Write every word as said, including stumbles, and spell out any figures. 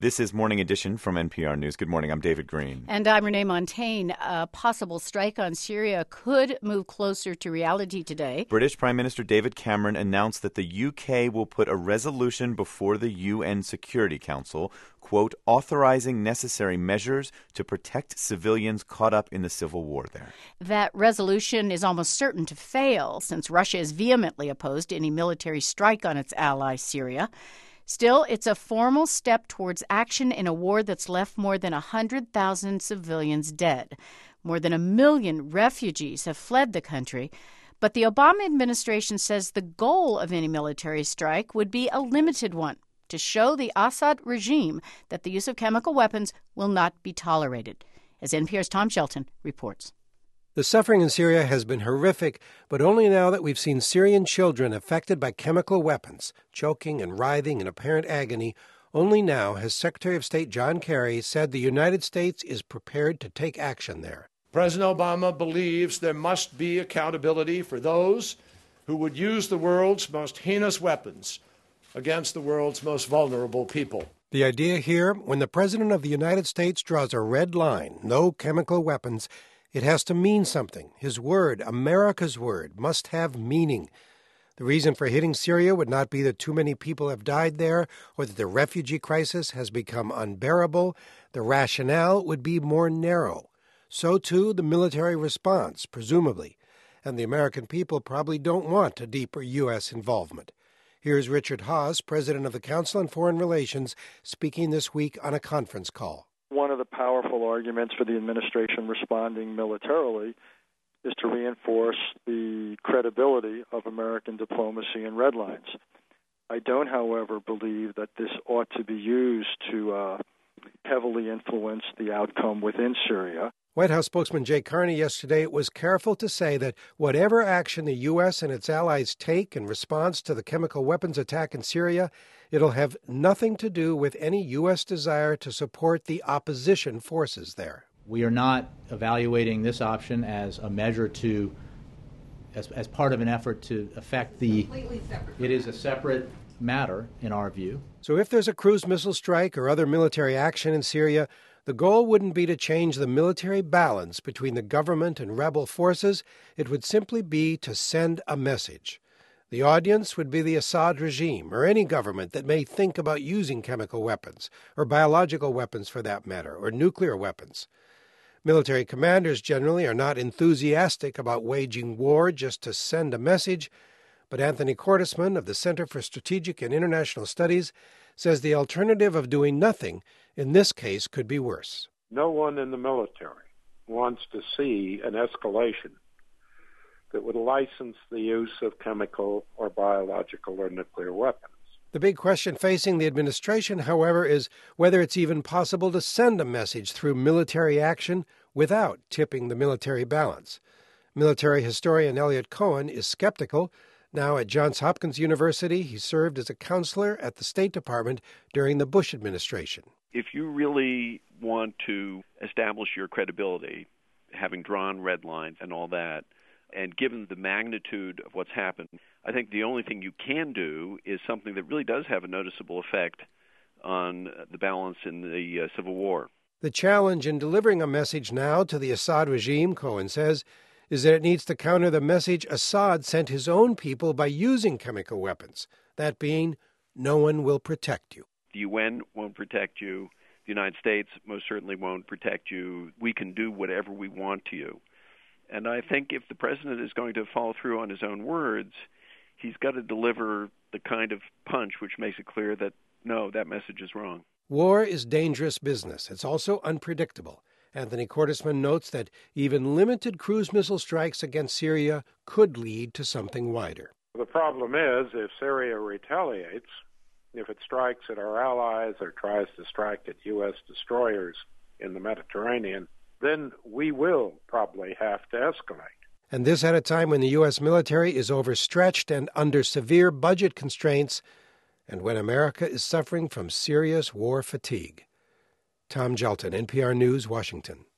This is Morning Edition from N P R News. Good morning. I'm David Green. And I'm Renee Montaigne. A possible strike on Syria could move closer to reality today. British Prime Minister David Cameron announced that the U K will put a resolution before the U N Security Council, quote, authorizing necessary measures to protect civilians caught up in the civil war there. That resolution is almost certain to fail since Russia is vehemently opposed to any military strike on its ally, Syria. Still, it's a formal step towards action in a war that's left more than one hundred thousand civilians dead. More than a million refugees have fled the country. But the Obama administration says the goal of any military strike would be a limited one, to show the Assad regime that the use of chemical weapons will not be tolerated, as N P R's Tom Shelton reports. The suffering in Syria has been horrific, but only now that we've seen Syrian children affected by chemical weapons, choking and writhing in apparent agony, only now has Secretary of State John Kerry said the United States is prepared to take action there. President Obama believes there must be accountability for those who would use the world's most heinous weapons against the world's most vulnerable people. The idea here, when the President of the United States draws a red line, no chemical weapons, it has to mean something. His word, America's word, must have meaning. The reason for hitting Syria would not be that too many people have died there or that the refugee crisis has become unbearable. The rationale would be more narrow. So, too, the military response, presumably. And the American people probably don't want a deeper U S involvement. Here's Richard Haass, president of the Council on Foreign Relations, speaking this week on a conference call. One of the powerful arguments for the administration responding militarily is to reinforce the credibility of American diplomacy and red lines. I don't, however, believe that this ought to be used to uh, heavily influence the outcome within Syria. White House spokesman Jay Carney yesterday was careful to say that whatever action the U S and its allies take in response to the chemical weapons attack in Syria, it'll have nothing to do with any U S desire to support the opposition forces there. We are not evaluating this option as a measure to, as, as part of an effort to affect the... Completely separate. It is a separate matter, in our view. So if there's a cruise missile strike or other military action in Syria, the goal wouldn't be to change the military balance between the government and rebel forces. It would simply be to send a message. The audience would be the Assad regime or any government that may think about using chemical weapons, or biological weapons for that matter, or nuclear weapons. Military commanders generally are not enthusiastic about waging war just to send a message, but Anthony Cordesman of the Center for Strategic and International Studies says the alternative of doing nothing in this case could be worse. No one in the military wants to see an escalation that would license the use of chemical or biological or nuclear weapons. The big question facing the administration, however, is whether it's even possible to send a message through military action without tipping the military balance. Military historian Elliot Cohen is skeptical. Now at Johns Hopkins University, he served as a counselor at the State Department during the Bush administration. If you really want to establish your credibility, having drawn red lines and all that, and given the magnitude of what's happened, I think the only thing you can do is something that really does have a noticeable effect on the balance in the uh, Civil War. The challenge in delivering a message now to the Assad regime, Cohen says, is that it needs to counter the message Assad sent his own people by using chemical weapons, that being, no one will protect you. The U N won't protect you. The United States most certainly won't protect you. We can do whatever we want to you. And I think if the president is going to follow through on his own words, he's got to deliver the kind of punch which makes it clear that, no, that message is wrong. War is dangerous business. It's also unpredictable. Anthony Cordesman notes that even limited cruise missile strikes against Syria could lead to something wider. The problem is, if Syria retaliates, if it strikes at our allies or tries to strike at U S destroyers in the Mediterranean, then we will probably have to escalate. And this at a time when the U S military is overstretched and under severe budget constraints, and when America is suffering from serious war fatigue. Tom Shelton, N P R News, Washington.